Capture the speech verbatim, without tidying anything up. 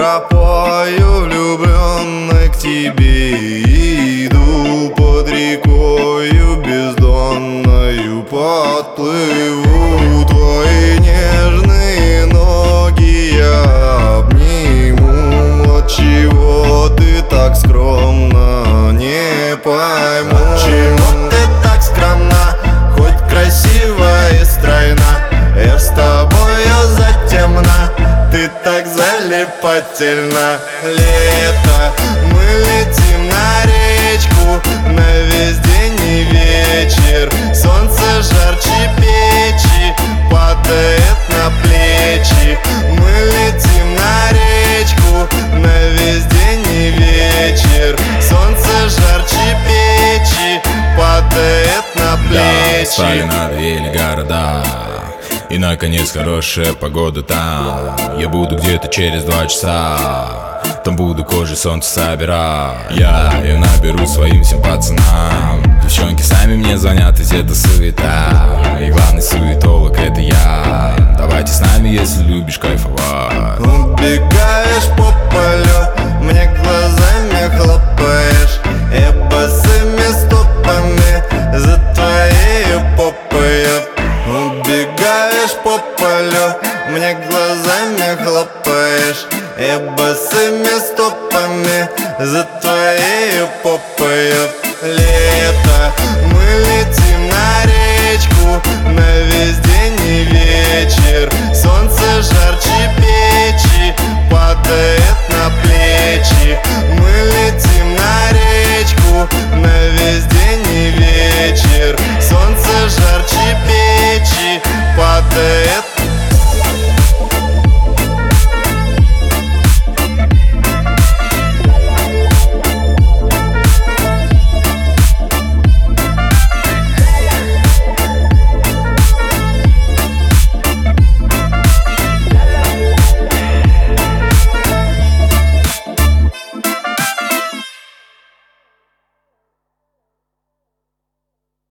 тропою влюбленной к тебе иду, под рекою бездонною подплыву. Твои нежные ноги я обниму. Отчего ты так скромна, не пойму. Отчего ты так скромна, хоть красива и стройна? Я с тобою затемна, ты так залипательна. Лето, мы летим на речку, на весь день и вечер. Солнце жарче печи, падает на плечи. Мы летим на речку, на весь день и вечер. Солнце жарче печи, падает на плечи. Да, стали надоели города, и наконец хорошая погода там. Я буду где-то через два часа, там буду кожей солнце собирать. Я ее наберу своим всем пацанам. Девчонки сами мне звонят, ведь это суета, и главный суетолог это я. Давайте с нами, если любишь кайфовать. Убегаешь по полю, мне глазами хлопаешь, я босыми стопами за твоей попой. Убегаешь по полю, мне глазами хлопаешь, я босыми стопами за твоей попой. Лето, мы летим на речку, на весь день и вечер. Солнце жарче печи, падает на плечи. Мы летим на